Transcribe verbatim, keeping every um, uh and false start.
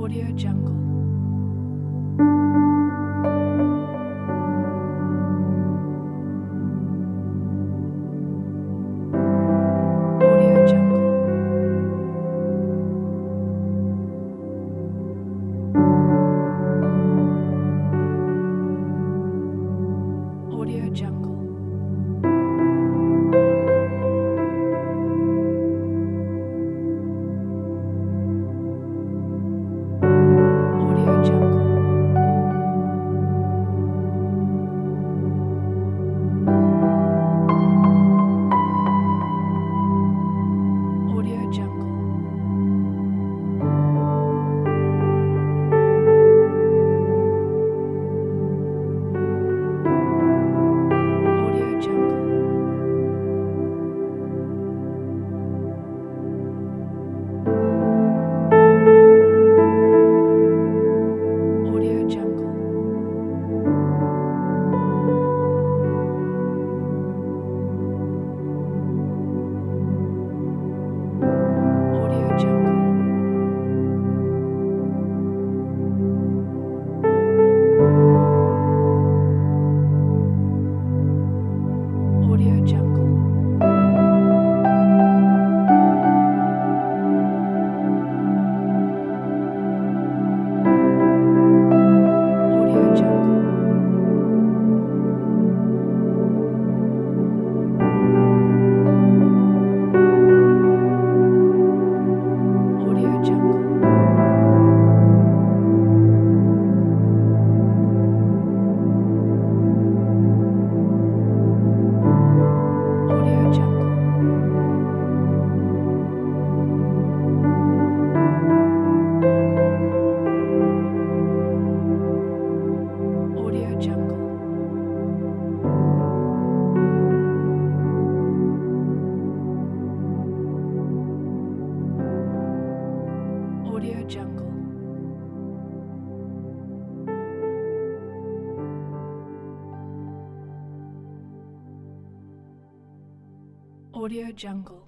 Audio Jungle. Audio Jungle. Audio Jungle. Audio Jungle. Audio Jungle. Audio Jungle. Audio Jungle. Audio Jungle. Audio Jungle. Audio Jungle. Audio Jungle. Audio Jungle. Audio Jungle. Audio Jungle. Audio Jungle.